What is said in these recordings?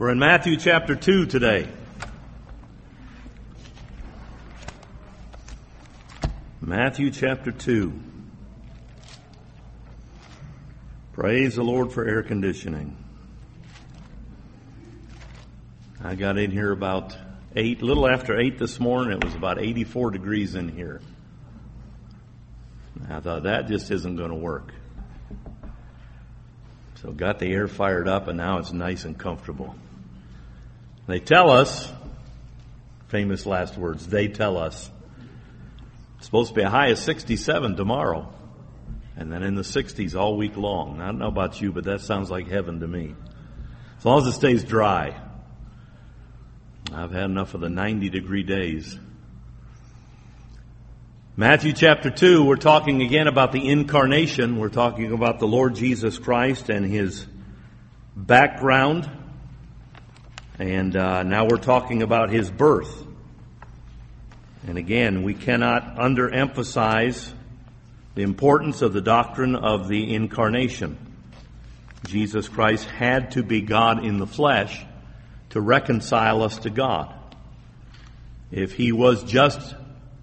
We're in Matthew chapter 2 today. Matthew chapter 2. Praise the Lord for air conditioning. I got in here about 8, a little after 8 this morning. It was about 84 degrees in here. I thought that just isn't going to work. So got the air fired up and now it's nice and comfortable. They tell us, famous last words, they tell us, it's supposed to be a high of 67 tomorrow. And then in the 60s all week long. I don't know about you, but that sounds like heaven to me. As long as it stays dry. I've had enough of the 90-degree days. Matthew chapter 2, we're talking again about the incarnation. We're talking about the Lord Jesus Christ and His background. And now we're talking about His birth. And again, we cannot underemphasize the importance of the doctrine of the incarnation. Jesus Christ had to be God in the flesh to reconcile us to God. If He was just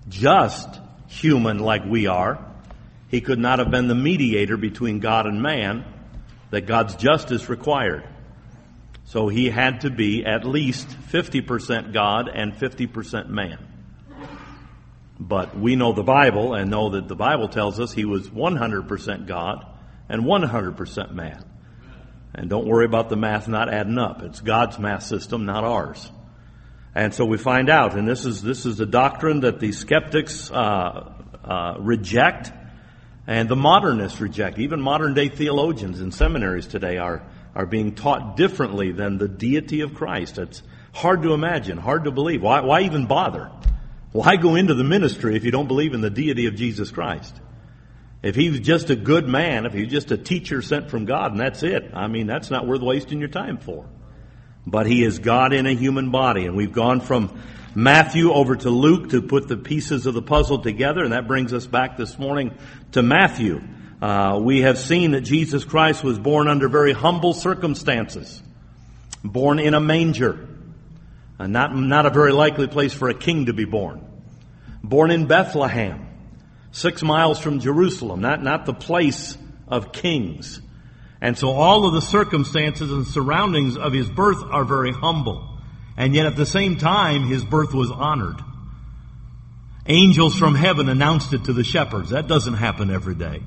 human like we are, He could not have been the mediator between God and man that God's justice required. So He had to be at least 50% God and 50% man. But we know the Bible and know that the Bible tells us He was 100% God and 100% man. And don't worry about the math not adding up. It's God's math system, not ours. And so we find out, and this is a doctrine that the skeptics reject and the modernists reject. Even modern day theologians in seminaries today are being taught differently than the deity of Christ. It's hard to imagine, hard to believe. Why even bother? Why go into the ministry if you don't believe in the deity of Jesus Christ? If He was just a good man, if He was just a teacher sent from God, and that's it, I mean, that's not worth wasting your time for. But He is God in a human body, and we've gone from Matthew over to Luke to put the pieces of the puzzle together, and that brings us back this morning to Matthew. We have seen that Jesus Christ was born under very humble circumstances, born in a manger, not a very likely place for a king to be born, born in Bethlehem, 6 miles from Jerusalem, not the place of kings. And so all of the circumstances and surroundings of His birth are very humble. And yet at the same time, His birth was honored. Angels from heaven announced it to the shepherds. That doesn't happen every day.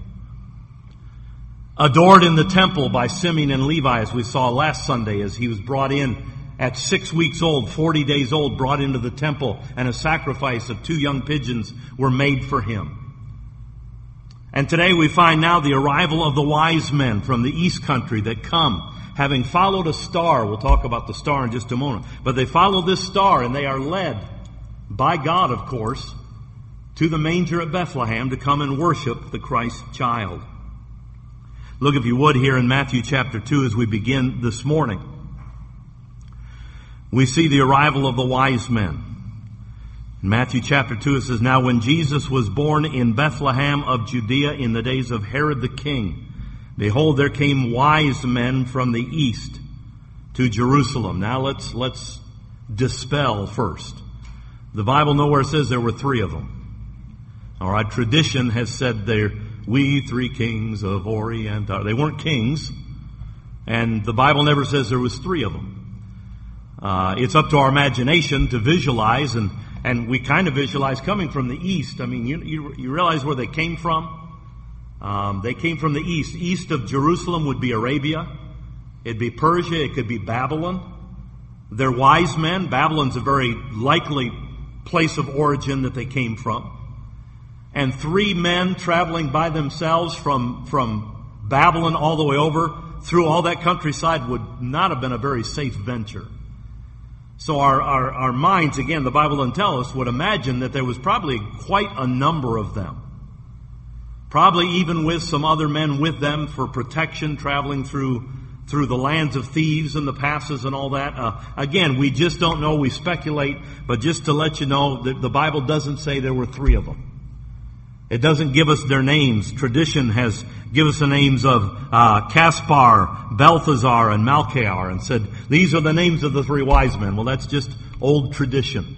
Adored in the temple by Simeon and Levi, as we saw last Sunday, as He was brought in at 6 weeks old, 40 days old, brought into the temple, and a sacrifice of 2 young pigeons were made for Him. And today we find now the arrival of the wise men from the east country that come, having followed a star. We'll talk about the star in just a moment. But they follow this star and they are led by God, of course, to the manger at Bethlehem to come and worship the Christ child. Look, if you would, here in Matthew chapter 2 as we begin this morning. We see the arrival of the wise men. In Matthew chapter 2 it says, "Now when Jesus was born in Bethlehem of Judea in the days of Herod the king, behold, there came wise men from the east to Jerusalem." Now let's dispel first. The Bible nowhere says there were 3 of them. All right, tradition has said we 3 kings of Orient. They weren't kings, and the Bible never says there was 3 of them. It's up to our imagination to visualize, and we kind of visualize coming from the east. I mean, you realize where they came from? They came from the east. East of Jerusalem would be Arabia. It'd be Persia. It could be Babylon. They're wise men. Babylon's a very likely place of origin that they came from. And 3 men traveling by themselves from Babylon all the way over through all that countryside would not have been a very safe venture. So our minds, again, the Bible doesn't tell us, would imagine that there was probably quite a number of them. Probably even with some other men with them for protection, traveling through the lands of thieves and the passes and all that. Again, we just don't know. We speculate. But just to let you know, the Bible doesn't say there were 3 of them. It doesn't give us their names. Tradition has given us the names of Caspar, Balthazar, and Melchior, and said, these are the names of the three wise men. Well, that's just old tradition.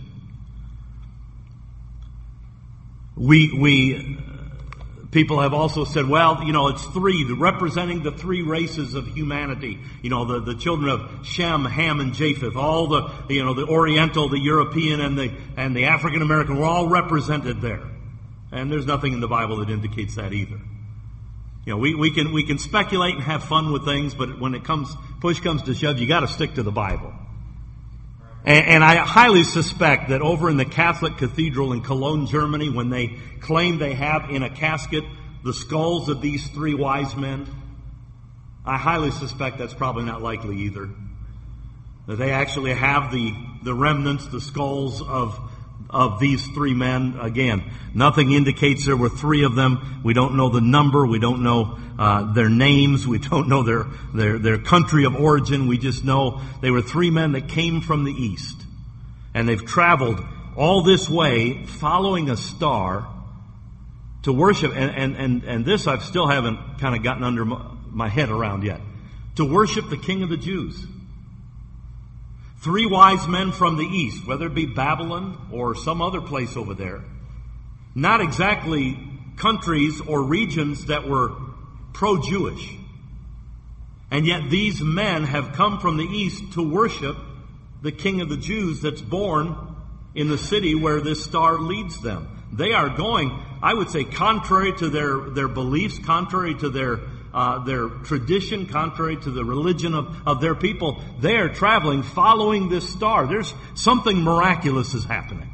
People have also said, well, it's three, representing the three races of humanity. The children of Shem, Ham, and Japheth. All the Oriental, the European, and the African American were all represented there. And there's nothing in the Bible that indicates that either. We can speculate and have fun with things, but when push comes to shove, you got to stick to the Bible. And I highly suspect that over in the Catholic Cathedral in Cologne, Germany, when they claim they have in a casket the skulls of these three wise men, I highly suspect that's probably not likely either. That they actually have the remnants, the skulls of these three men. Again, nothing indicates there were three of them. We don't know the number. We don't know their names. We don't know their country of origin. We just know they were three men that came from the east. And they've traveled all this way following a star to worship. And this I still haven't kind of gotten under my head around yet. To worship the King of the Jews. Three wise men from the east, whether it be Babylon or some other place over there. Not exactly countries or regions that were pro-Jewish. And yet these men have come from the east to worship the King of the Jews that's born in the city where this star leads them. They are going, I would say, contrary to their beliefs, contrary to their tradition, contrary to the religion of their people. They are traveling, following this star. There's something miraculous is happening.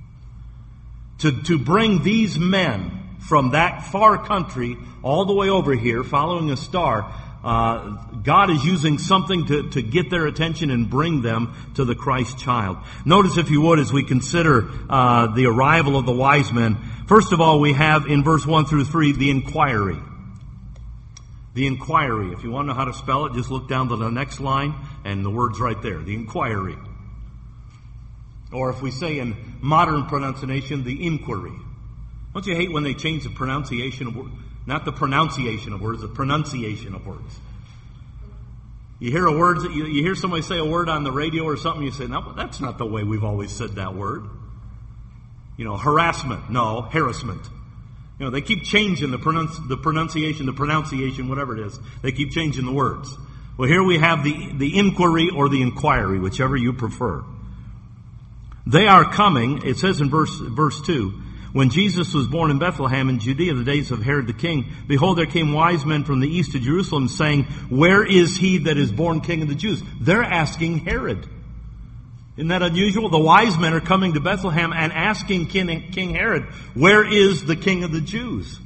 To bring these men from that far country all the way over here, following a star, God is using something to get their attention and bring them to the Christ child. Notice, if you would, as we consider the arrival of the wise men, first of all, we have in verse 1 through 3 the inquiry. The inquiry. If you want to know how to spell it, just look down to the next line and the word's right there. The inquiry. Or if we say in modern pronunciation, the inquiry. Don't you hate when they change the pronunciation of words? Not the pronunciation of words, the pronunciation of words. You hear you hear somebody say a word on the radio or something, you say, no, that's not the way we've always said that word. Harassment. No, harassment. They keep changing the pronunciation, whatever it is. They keep changing the words. Well, here we have the inquiry or the inquiry, whichever you prefer. They are coming, it says in verse 2, when Jesus was born in Bethlehem in Judea in the days of Herod the king, behold, there came wise men from the east to Jerusalem saying, where is he that is born King of the Jews? They're asking Herod. Isn't that unusual? The wise men are coming to Bethlehem and asking King Herod, where is the King of the Jews?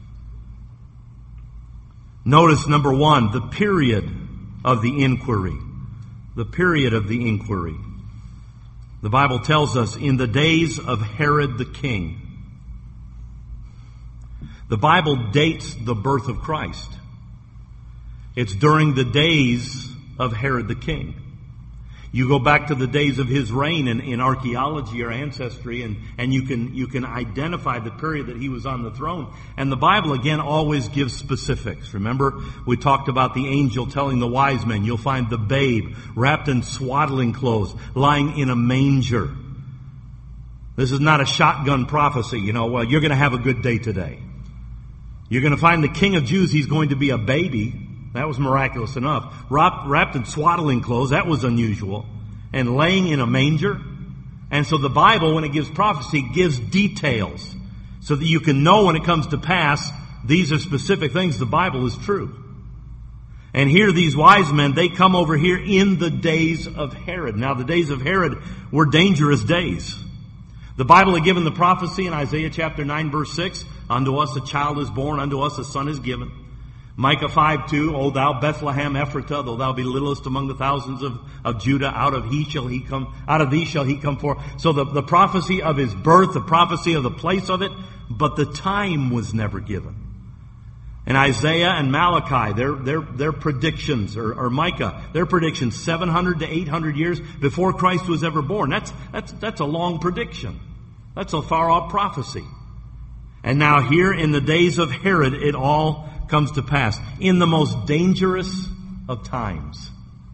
Notice, number 1, the period of the inquiry. The period of the inquiry. The Bible tells us, in the days of Herod the king. The Bible dates the birth of Christ. It's during the days of Herod the king. You go back to the days of his reign in archaeology or ancestry, and you can identify the period that he was on the throne. And the Bible, again, always gives specifics. Remember, we talked about the angel telling the wise men, you'll find the babe wrapped in swaddling clothes, lying in a manger. This is not a shotgun prophecy, well, you're going to have a good day today. You're going to find the King of Jews, he's going to be a baby. That was miraculous enough. Wrapped in swaddling clothes, that was unusual. And laying in a manger. And so the Bible, when it gives prophecy, gives details. So that you can know when it comes to pass, these are specific things. The Bible is true. And here these wise men, they come over here in the days of Herod. Now the days of Herod were dangerous days. The Bible had given the prophecy in Isaiah chapter 9 verse 6, unto us a child is born, unto us a son is given. Micah 5:2, O thou Bethlehem Ephratah, though thou be littlest among the thousands of Judah, out of thee shall he come forth. So the prophecy of his birth, the prophecy of the place of it, but the time was never given. And Isaiah and Malachi, their predictions, or Micah, their predictions, 700 to 800 years before Christ was ever born. That's a long prediction. That's a far off prophecy. And now here in the days of Herod, it all comes to pass. In the most dangerous of times.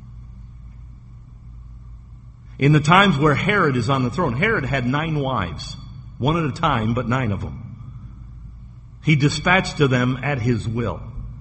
In the times where Herod is on the throne. Herod had 9 wives. One at a time, but 9 of them. He dispatched to them at his will.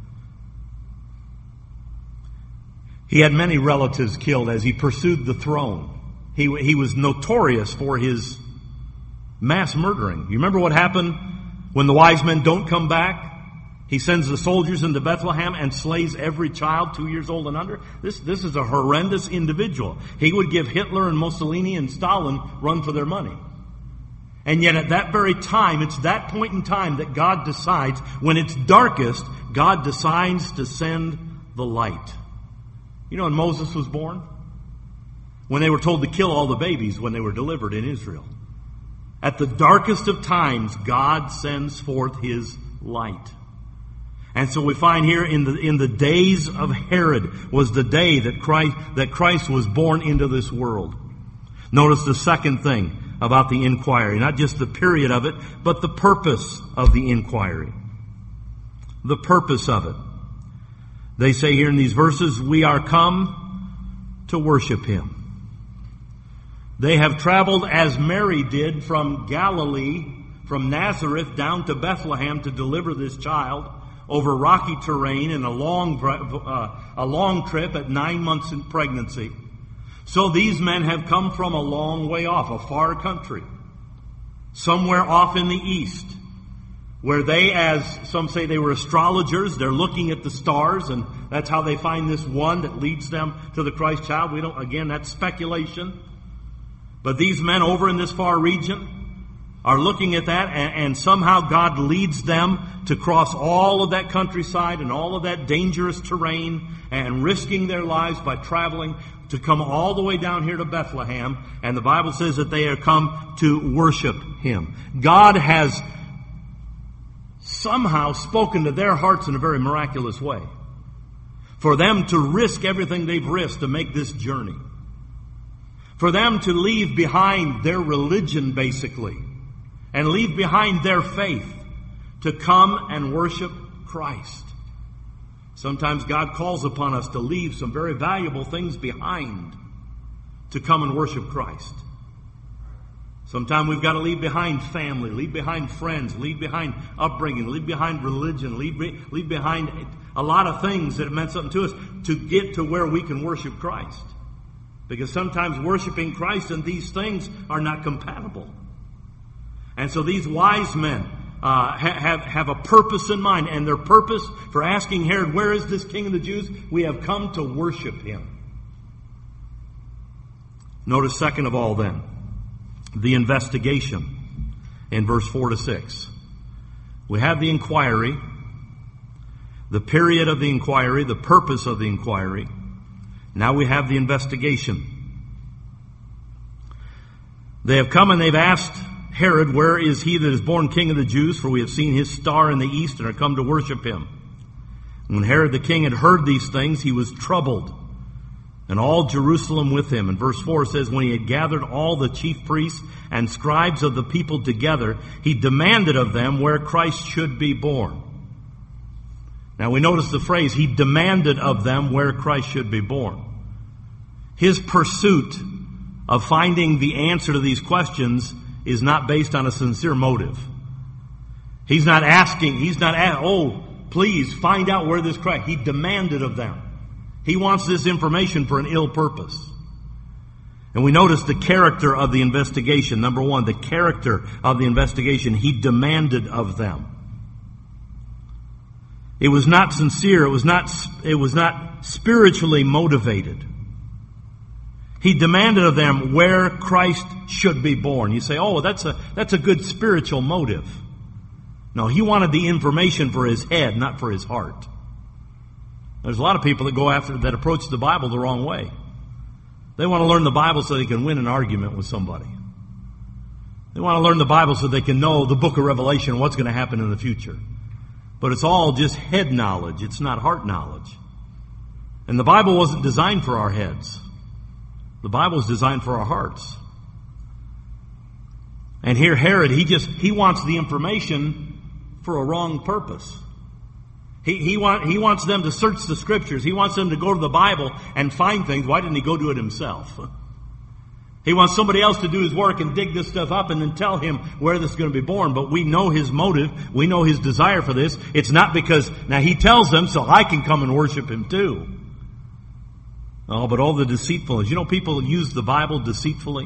He had many relatives killed as he pursued the throne. He was notorious for his mass murdering. You remember what happened when the wise men don't come back? He sends the soldiers into Bethlehem and slays every child 2 years old and under. This is a horrendous individual. He would give Hitler and Mussolini and Stalin run for their money. And yet at that very time, it's that point in time that God decides, when it's darkest, God decides to send the light. You know when Moses was born? When they were told to kill all the babies when they were delivered in Israel. At the darkest of times, God sends forth His light. And so we find here in the days of Herod was the day that Christ was born into this world. Notice the second thing about the inquiry. Not just the period of it, but the purpose of the inquiry. The purpose of it. They say here in these verses, we are come to worship Him. They have traveled as Mary did from Galilee, from Nazareth down to Bethlehem to deliver this child over rocky terrain in a long trip at 9 months in pregnancy. So these men have come from a long way off, a far country, somewhere off in the east, where they, as some say they were astrologers, they're looking at the stars, and that's how they find this one that leads them to the Christ child. Again, that's speculation. But these men over in this far region are looking at that, and somehow God leads them to cross all of that countryside and all of that dangerous terrain and risking their lives by traveling to come all the way down here to Bethlehem. And the Bible says that they are come to worship Him. God has somehow spoken to their hearts in a very miraculous way. For them to risk everything they've risked to make this journey. For them to leave behind their religion, basically, and leave behind their faith to come and worship Christ. Sometimes God calls upon us to leave some very valuable things behind to come and worship Christ. Sometimes we've got to leave behind family, leave behind friends, leave behind upbringing, leave behind religion, leave behind a lot of things that have meant something to us to get to where we can worship Christ. Because sometimes worshiping Christ and these things are not compatible. And so these wise men have a purpose in mind. And their purpose for asking Herod, where is this King of the Jews? We have come to worship Him. Notice second of all then, the investigation in verse 4 to 6. We have the inquiry, the period of the inquiry, the purpose of the inquiry. Now we have the investigation. They have come and they've asked Herod, where is he that is born King of the Jews? For we have seen his star in the east and are come to worship him. When Herod the king had heard these things, he was troubled, and all Jerusalem with him. And verse 4 says, when he had gathered all the chief priests and scribes of the people together, he demanded of them where Christ should be born. Now we notice the phrase, he demanded of them where Christ should be born. His pursuit of finding the answer to these questions is not based on a sincere motive. He's not asking, oh, please find out where this Christ. He demanded of them. He wants this information for an ill purpose. And we notice the character of the investigation. Number one, the character of the investigation. He demanded of them. It was not sincere. It was not spiritually motivated. He demanded of them where Christ should be born. You say, oh, that's a good spiritual motive. No, he wanted the information for his head, not for his heart. There's a lot of people that approach the Bible the wrong way. They want to learn the Bible so they can win an argument with somebody. They want to learn the Bible so they can know the book of Revelation, what's going to happen in the future. But it's all just head knowledge. It's not heart knowledge. And the Bible wasn't designed for our heads. The Bible is designed for our hearts. And here Herod, he wants the information for a wrong purpose. He wants them to search the Scriptures. He wants them to go to the Bible and find things. Why didn't he go do it himself? He wants somebody else to do his work and dig this stuff up and then tell him where this is going to be born. But we know his motive. We know his desire for this. It's not because, now he tells them so I can come and worship him too. Oh, but all the deceitfulness. You know, people use the Bible deceitfully.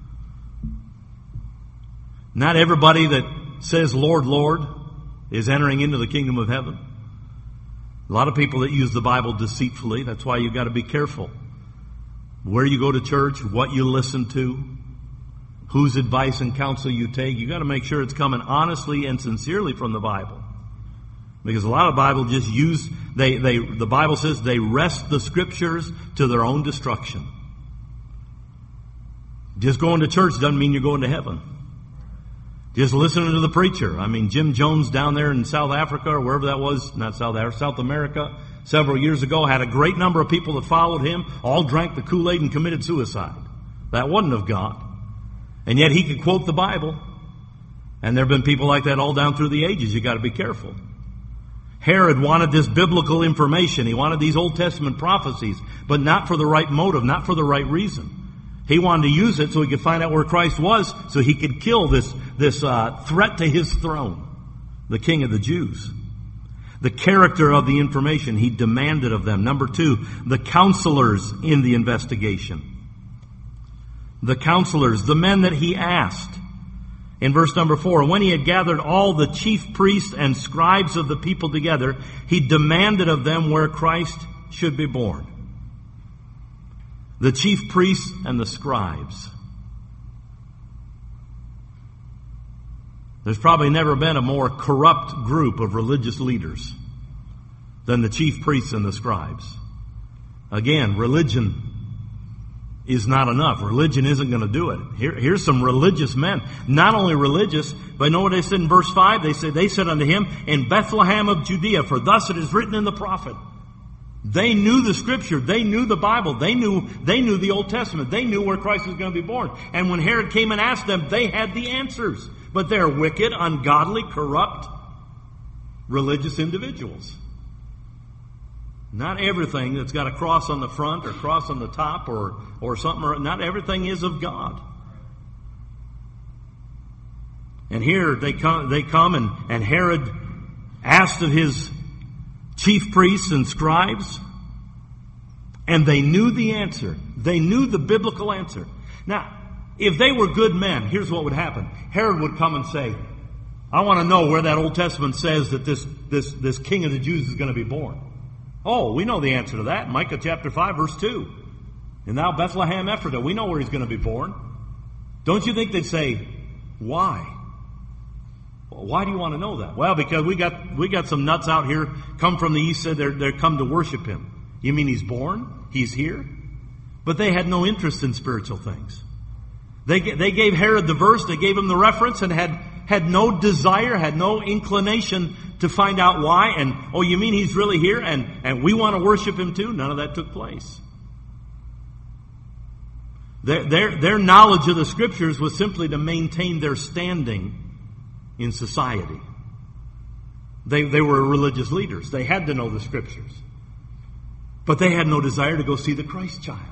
Not everybody that says, Lord, Lord, is entering into the kingdom of heaven. A lot of people that use the Bible deceitfully. That's why you've got to be careful. Where you go to church, what you listen to, whose advice and counsel you take. You've got to make sure it's coming honestly and sincerely from the Bible. Because a lot of Bible just the Bible says they wrest the Scriptures to their own destruction. Just going to church doesn't mean you're going to heaven. Just listening to the preacher. I mean, Jim Jones down there in South Africa or wherever that was, not South Africa, South America, several years ago, had a great number of people that followed him, all drank the Kool-Aid and committed suicide. That wasn't of God. And yet he could quote the Bible. And there have been people like that all down through the ages. You've got to be careful. Herod wanted this biblical information. He wanted these Old Testament prophecies, but not for the right motive, not for the right reason. He wanted to use it so he could find out where Christ was, so he could kill this threat to his throne, the King of the Jews. The character of the information he demanded of them. Number 2, the counselors in the investigation. The counselors, the men that he asked. In verse number 4, when he had gathered all the chief priests and scribes of the people together, he demanded of them where Christ should be born. The chief priests and the scribes. There's probably never been a more corrupt group of religious leaders than the chief priests and the scribes. Again, religion is not enough. Religion isn't going to do it. Here's some religious men. Not only religious, but know what they said in verse 5? They said unto him, in Bethlehem of Judea, for thus it is written in the prophet. They knew the Scripture. They knew the Bible. They knew the Old Testament. They knew where Christ was going to be born. And when Herod came and asked them, they had the answers. But they're wicked, ungodly, corrupt, religious individuals. Not everything that's got a cross on the front or cross on the top or something, not everything is of God. And here they come and Herod asked of his chief priests and scribes, and they knew the answer. They knew the biblical answer. Now, if they were good men, here's what would happen. Herod would come and say, I want to know where that Old Testament says that this King of the Jews is going to be born. Oh, we know the answer to that. Micah chapter 5, verse 2. And thou Bethlehem Ephrathah, we know where he's going to be born. Don't you think they'd say, why? Well, why do you want to know that? Well, because we got some nuts out here, come from the east, said they're come to worship him. You mean he's born? He's here? But they had no interest in spiritual things. They gave Herod the verse, they gave him the reference, and had no desire, had no inclination to find out why. And, oh, you mean he's really here and we want to worship him too? None of that took place. Their knowledge of the Scriptures was simply to maintain their standing in society. They were religious leaders. They had to know the Scriptures. But they had no desire to go see the Christ child.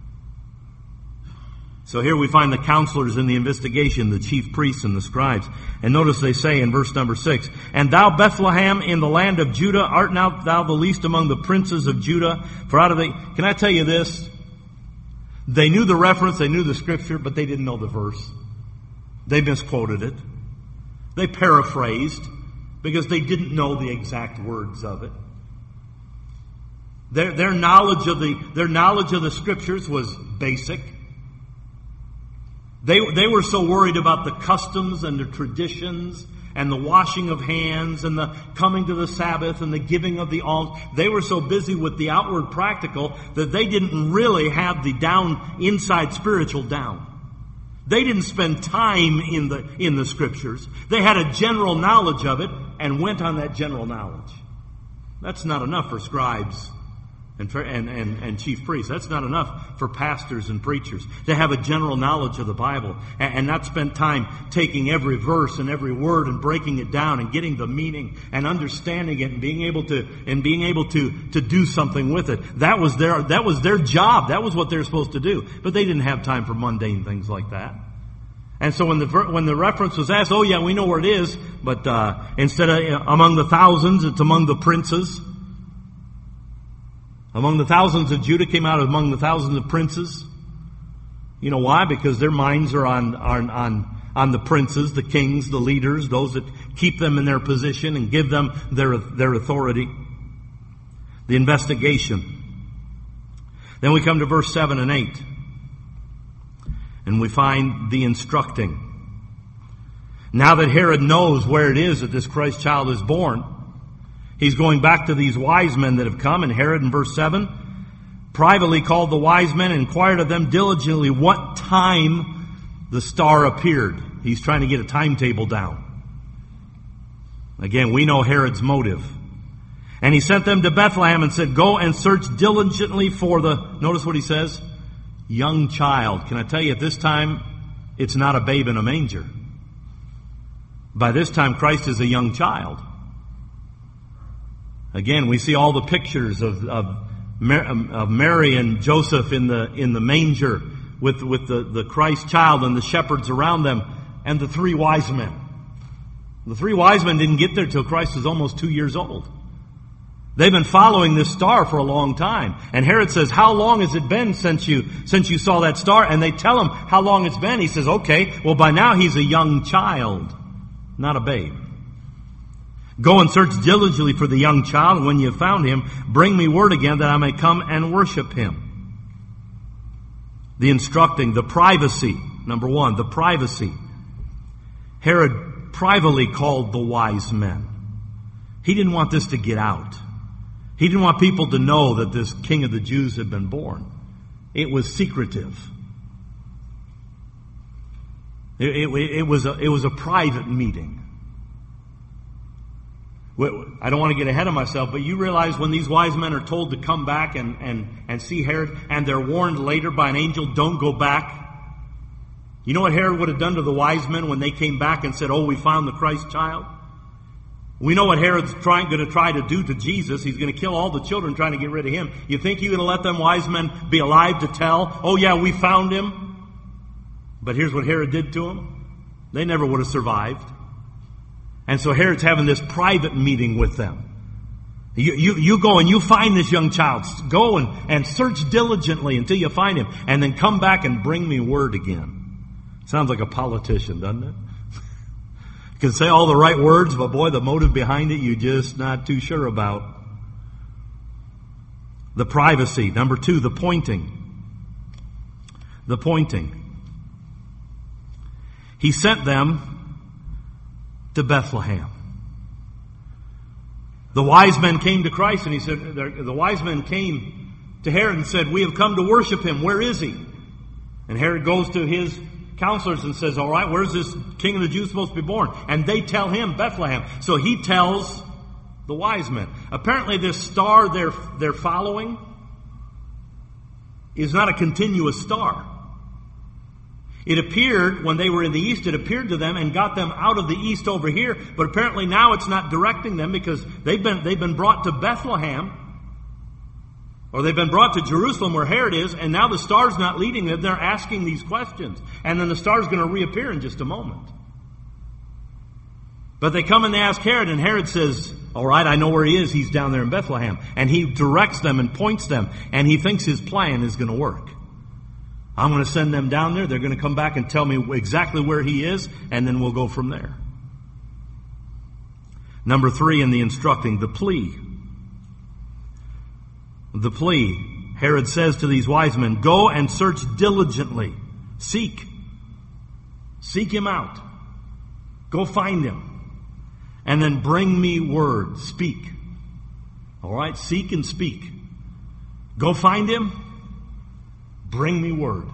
So here we find the counselors in the investigation, the chief priests and the scribes. And notice they say in verse number 6, and thou Bethlehem in the land of Judah, art not thou the least among the princes of Judah? For out of the... Can I tell you this? They knew the reference, they knew the Scripture, but they didn't know the verse. They misquoted it. They paraphrased because they didn't know the exact words of it. Their knowledge of the Scriptures was basic. They were so worried about the customs and the traditions and the washing of hands and the coming to the Sabbath and the giving of the alms. They were so busy with the outward practical that they didn't really have the inside spiritual down. They didn't spend time in the Scriptures. They had a general knowledge of it and went on that general knowledge. That's not enough for scribes and chief priests. That's not enough for pastors and preachers to have a general knowledge of the Bible and not spend time taking every verse and every word and breaking it down and getting the meaning and understanding it and being able to do something with it. That was their job. That was what they're supposed to do. But they didn't have time for mundane things like that. And so when the reference was asked, oh yeah, we know where it is, but instead of among the thousands, it's among the princes. Among the thousands of Judah came out among the thousands of princes. You know why? Because their minds are on the princes, the kings, the leaders, those that keep them in their position and give them their authority. The investigation. Then we come to verse 7 and 8. And we find the instructing. Now that Herod knows where it is that this Christ child is born, he's going back to these wise men that have come. And Herod, in verse 7, privately called the wise men and inquired of them diligently what time the star appeared. He's trying to get a timetable down. Again, we know Herod's motive. And he sent them to Bethlehem and said, go and search diligently for notice what he says, young child. Can I tell you, at this time, it's not a babe in a manger. By this time, Christ is a young child. Again, we see all the pictures of Mary and Joseph in the manger with the Christ child and the shepherds around them and the three wise men. The three wise men didn't get there till Christ was almost 2 years old. They've been following this star for a long time. And Herod says, how long has it been since you saw that star? And they tell him how long it's been. He says, okay, well by now he's a young child, not a babe. Go and search diligently for the young child, and when you have found him, bring me word again that I may come and worship him. The instructing, the privacy. Number one, the privacy. Herod privately called the wise men. He didn't want this to get out. He didn't want people to know that this King of the Jews had been born. It was secretive. It was a private meeting. I don't want to get ahead of myself, but you realize when these wise men are told to come back and see Herod, and they're warned later by an angel, don't go back. You know what Herod would have done to the wise men when they came back and said, oh, we found the Christ child? We know what Herod's going to try to do to Jesus. He's going to kill all the children trying to get rid of him. You think you're going to let them wise men be alive to tell, oh yeah, we found him? But here's what Herod did to them. They never would have survived. And so Herod's having this private meeting with them. You go and you find this young child. Go and search diligently until you find him. And then come back and bring me word again. Sounds like a politician, doesn't it? You can say all the right words, but boy, the motive behind it, you're just not too sure about. The privacy. Number two, the pointing. The pointing. He sent them to Bethlehem. The wise men came to Christ, and he said, the wise men came to Herod and said, we have come to worship him. Where is he? And Herod goes to his counselors and says, all right, where's this King of the Jews supposed to be born? And they tell him Bethlehem. So he tells the wise men. Apparently this star they're following is not a continuous star. It appeared when they were in the east, it appeared to them and got them out of the east over here. But apparently now it's not directing them because they've been brought to Bethlehem. Or they've been brought to Jerusalem where Herod is, and now the star's not leading them. They're asking these questions. And then the star's going to reappear in just a moment. But they come and they ask Herod, and Herod says, all right, I know where he is. He's down there in Bethlehem. And he directs them and points them, and he thinks his plan is going to work. I'm going to send them down there. They're going to come back and tell me exactly where he is, and then we'll go from there. Number three in the instructing, the plea. The plea. Herod says to these wise men, go and search diligently. Seek. Seek him out. Go find him. And then bring me word. Speak. All right? Seek and speak. Go find him. Bring me word.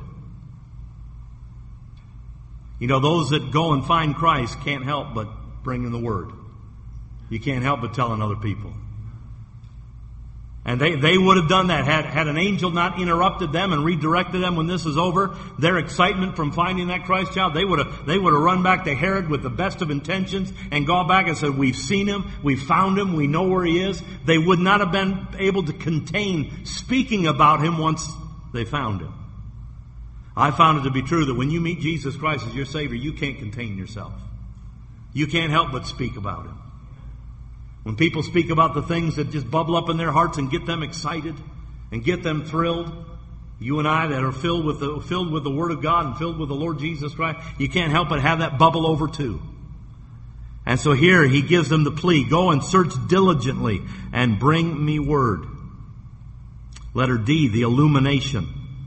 You know, those that go and find Christ can't help but bring in the word. You can't help but telling other people. And they would have done that had an angel not interrupted them and redirected them when this is over. Their excitement from finding that Christ child, they would have run back to Herod with the best of intentions and gone back and said, we've seen him, we found him, we know where he is. They would not have been able to contain speaking about him once they found him. I found it to be true that when you meet Jesus Christ as your Savior, you can't contain yourself. You can't help but speak about him. When people speak about the things that just bubble up in their hearts and get them excited and get them thrilled, you and I that are filled with the Word of God and filled with the Lord Jesus Christ, you can't help but have that bubble over too. And so here he gives them the plea, go and search diligently and bring me word. Letter D, the illumination.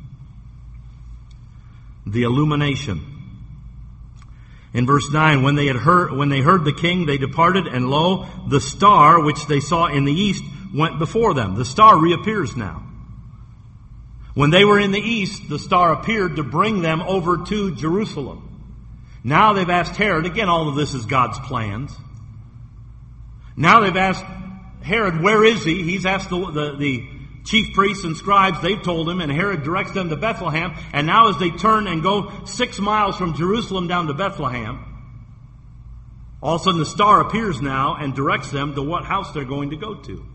The illumination. In verse 9, when they heard the king, they departed, and lo, the star which they saw in the east went before them. The star reappears now. When they were in the east, the star appeared to bring them over to Jerusalem. Now they've asked Herod, again, all of this is God's plans. Now they've asked Herod, where is he? He's asked the chief priests and scribes, they've told him, and Herod directs them to Bethlehem. And now as they turn and go 6 miles from Jerusalem down to Bethlehem, all of a sudden the star appears now and directs them to what house they're going to go to.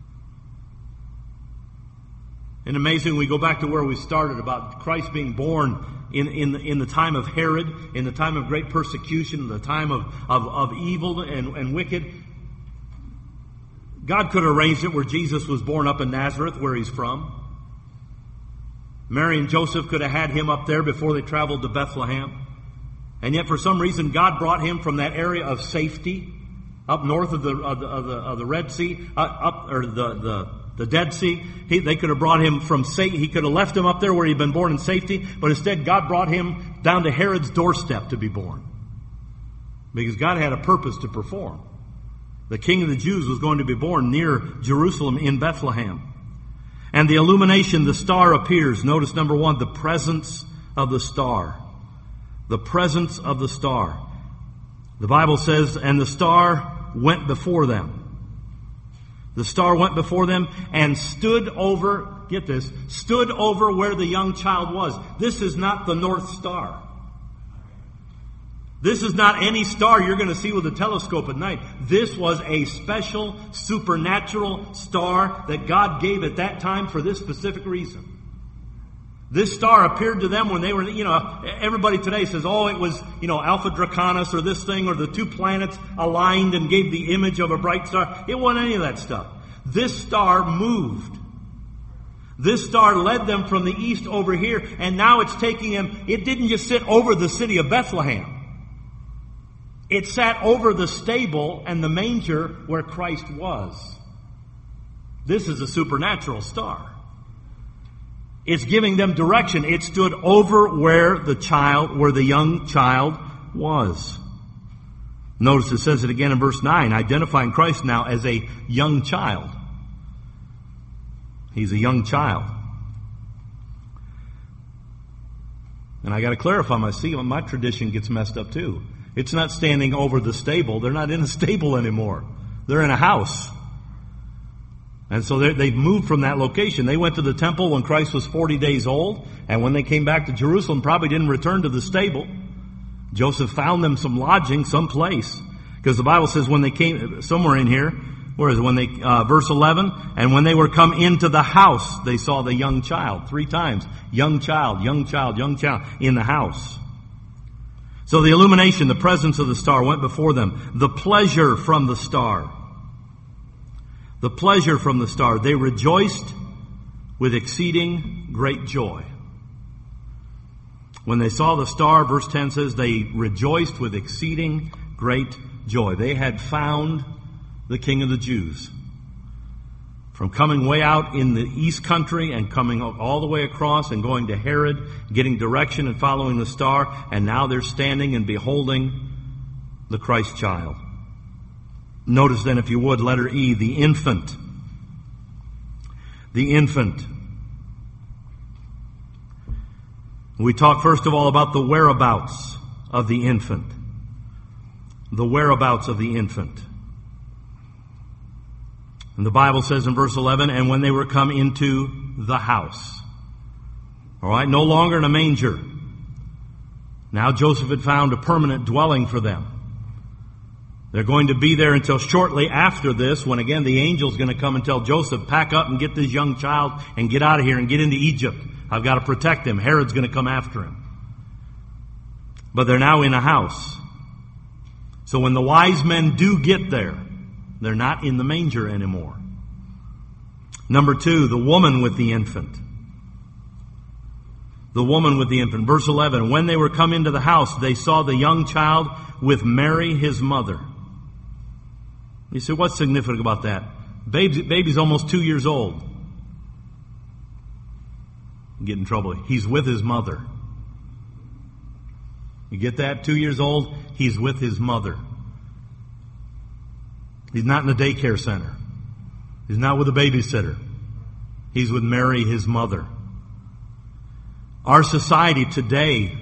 And amazing, we go back to where we started about Christ being born in the time of Herod, in the time of great persecution, the time of evil and wicked. God could have arranged it where Jesus was born up in Nazareth, where he's from. Mary and Joseph could have had him up there before they traveled to Bethlehem. And yet for some reason God brought him from that area of safety, up north of the Red Sea, the Dead Sea. They could have brought him from Satan. He could have left him up there where he'd been born in safety, but instead God brought him down to Herod's doorstep to be born. Because God had a purpose to perform. The King of the Jews was going to be born near Jerusalem in Bethlehem. And the illumination, the star appears. Notice number 1, the presence of the star. The presence of the star. The Bible says, and the star went before them. The star went before them and stood over, get this, stood over where the young child was. This is not the North Star. This is not any star you're going to see with a telescope at night. This was a special supernatural star that God gave at that time for this specific reason. This star appeared to them when they were, everybody today says, oh, it was, Alpha Draconis or this thing or the two planets aligned and gave the image of a bright star. It wasn't any of that stuff. This star moved. This star led them from the east over here, and now it's taking them, it didn't just sit over the city of Bethlehem. It sat over the stable and the manger where Christ was. This is a supernatural star. It's giving them direction. It stood over where the young child was. Notice it says it again in verse 9, identifying Christ now as a young child. He's a young child. And I got to clarify, my tradition gets messed up too. It's not standing over the stable. They're not in a stable anymore. They're in a house. And so they've moved from that location. They went to the temple when Christ was 40 days old. And when they came back to Jerusalem, probably didn't return to the stable. Joseph found them some lodging, some place. Because the Bible says when they came, somewhere in here, where is it? Verse 11, and when they were come into the house, they saw the young child 3 times. Young child, young child, young child in the house. So the illumination, the presence of the star went before them. The pleasure from the star. The pleasure from the star. They rejoiced with exceeding great joy. When they saw the star, verse 10 says, they rejoiced with exceeding great joy. They had found the King of the Jews. From coming way out in the east country and coming all the way across and going to Herod, getting direction and following the star, and now they're standing and beholding the Christ child. Notice then, if you would, letter E, the infant. The infant. We talk first of all about the whereabouts of the infant. The whereabouts of the infant. And the Bible says in verse 11, and when they were come into the house. All right, no longer in a manger. Now Joseph had found a permanent dwelling for them. They're going to be there until shortly after this, when again the angel's going to come and tell Joseph, pack up and get this young child and get out of here and get into Egypt. I've got to protect him. Herod's going to come after him. But they're now in a house. So when the wise men do get there, they're not in the manger anymore. Number 2, the woman with the infant. The woman with the infant. Verse 11, when they were come into the house, they saw the young child with Mary, his mother. You say, what's significant about that? Baby's almost 2 years old. Get in trouble. He's with his mother. You get that? 2 years old, he's with his mother. He's not in a daycare center. He's not with a babysitter. He's with Mary, his mother. Our society today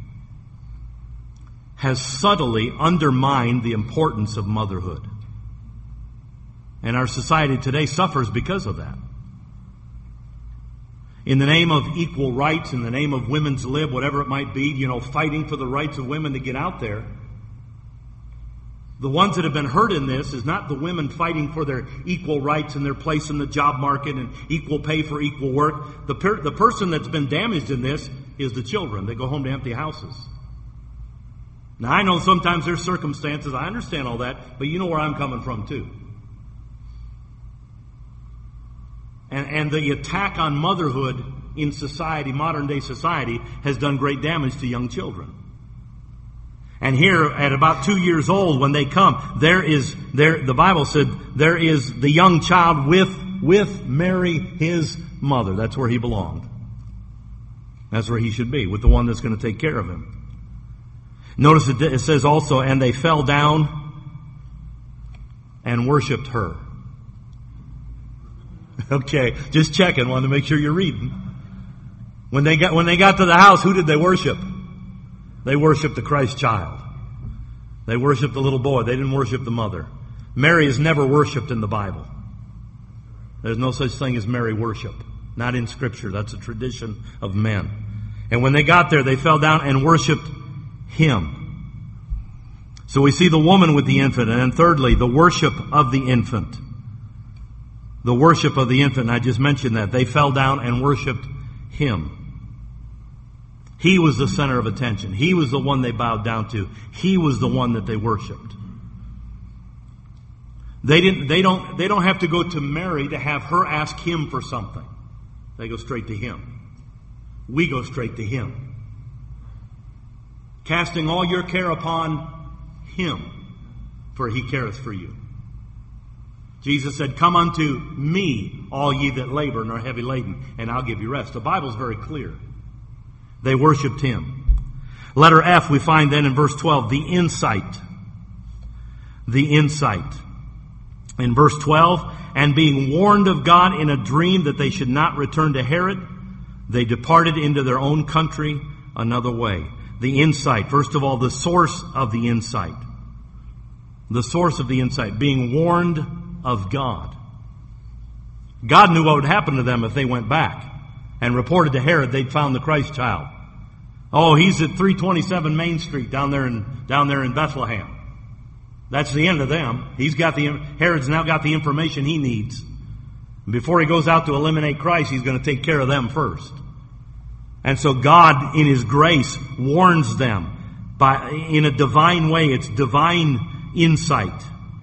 has subtly undermined the importance of motherhood. And our society today suffers because of that. In the name of equal rights, in the name of women's lib, whatever it might be, fighting for the rights of women to get out there. The ones that have been hurt in this is not the women fighting for their equal rights and their place in the job market and equal pay for equal work. The person that's been damaged in this is the children. They go home to empty houses. Now, I know sometimes there's circumstances. I understand all that, but you know where I'm coming from too. And the attack on motherhood in society, modern day society, has done great damage to young children. And here, at about 2 years old, when they come, the Bible said, there is the young child with Mary, his mother. That's where he belonged. That's where he should be, with the one that's going to take care of him. Notice it says also, and they fell down and worshiped her. Okay, just checking. Wanted to make sure you're reading. When they got to the house, who did they worship? They worshiped the Christ child. They worshiped the little boy. They didn't worship the mother. Mary is never worshiped in the Bible. There's no such thing as Mary worship. Not in Scripture. That's a tradition of men. And when they got there, they fell down and worshiped him. So we see the woman with the infant. And then thirdly, the worship of the infant. The worship of the infant, I just mentioned that. They fell down and worshiped him. He was the center of attention. He was the one they bowed down to. He was the one that they worshiped. They don't have to go to Mary to have her ask him for something. They go straight to him. We go straight to him. Casting all your care upon him, for he careth for you. Jesus said, come unto me, all ye that labor and are heavy laden, and I'll give you rest. The Bible's very clear. They worshiped him. Letter F, we find then in verse 12, the insight. The insight. In verse 12, and being warned of God in a dream that they should not return to Herod, they departed into their own country another way. The insight. First of all, the source of the insight. The source of the insight. Being warned of God. God knew what would happen to them if they went back and reported to Herod they'd found the Christ child. Oh, he's at 327 Main Street down there in Bethlehem. That's the end of them. Herod's now got the information he needs. Before he goes out to eliminate Christ, he's going to take care of them first. And so God, in his grace, warns them in a divine way. It's divine insight.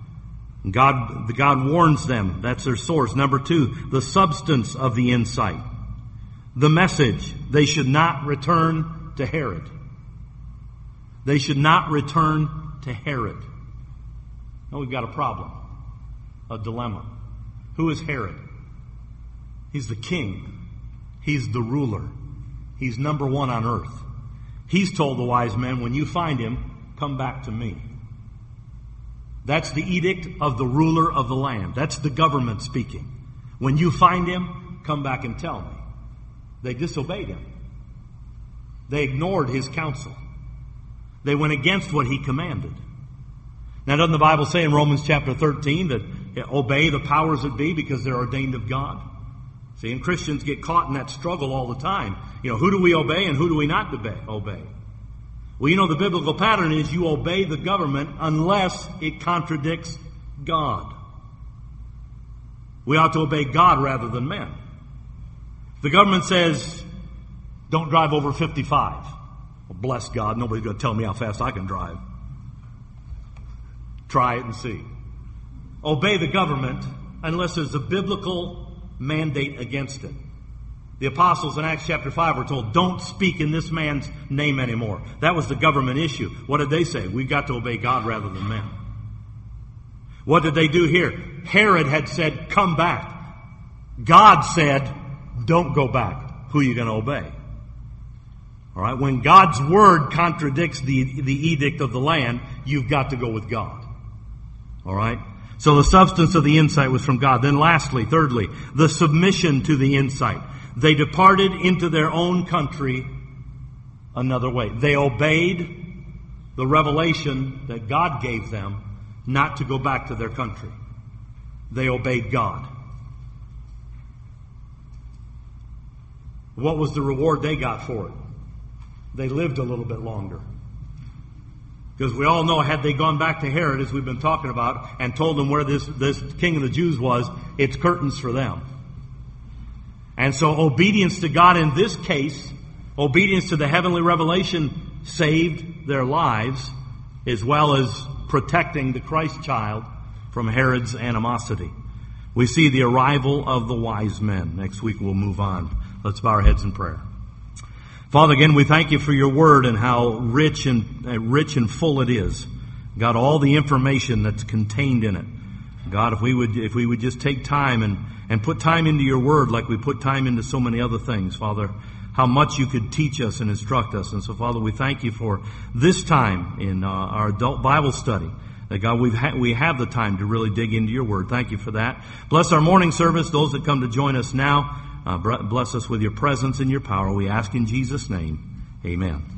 God warns them. That's their source. Number 2, the substance of the insight. The message. They should not return to Herod. They should not return to Herod. Now we've got a problem. A dilemma. Who is Herod? He's the king. He's the ruler. He's number one on earth. He's told the wise men, when you find him, come back to me. That's the edict of the ruler of the land. That's the government speaking. When you find him, come back and tell me. They disobeyed him. They ignored his counsel. They went against what he commanded. Now, doesn't the Bible say in Romans chapter 13 that obey the powers that be because they're ordained of God. See, and Christians get caught in that struggle all the time. Who do we obey and who do we not obey? Well, the biblical pattern is you obey the government unless it contradicts God. We ought to obey God rather than men. The government says, don't drive over 55. Well, bless God, nobody's going to tell me how fast I can drive. Try it and see. Obey the government unless there's a biblical mandate against it. The apostles in Acts chapter 5 were told, don't speak in this man's name anymore. That was the government issue. What did they say? We've got to obey God rather than men. What did they do here? Herod had said, come back. God said, don't go back. Who are you going to obey? All right. When God's word contradicts the edict of the land, you've got to go with God. All right. So the substance of the insight was from God. Then lastly, thirdly, the submission to the insight. They departed into their own country another way. They obeyed the revelation that God gave them not to go back to their country. They obeyed God. What was the reward they got for it? They lived a little bit longer. Because we all know, had they gone back to Herod, as we've been talking about, and told them where this king of the Jews was, it's curtains for them. And so obedience to God in this case, obedience to the heavenly revelation, saved their lives, as well as protecting the Christ child from Herod's animosity. We see the arrival of the wise men. Next week we'll move on. Let's bow our heads in prayer. Father, again, we thank you for your word and how rich and full it is. God, all the information that's contained in it. God, if we would just take time and put time into your word like we put time into so many other things, Father, how much you could teach us and instruct us. And so, Father, we thank you for this time in our adult Bible study. That, God, we have the time to really dig into your word. Thank you for that. Bless our morning service, those that come to join us now. Bless us with your presence and your power. We ask in Jesus' name. Amen.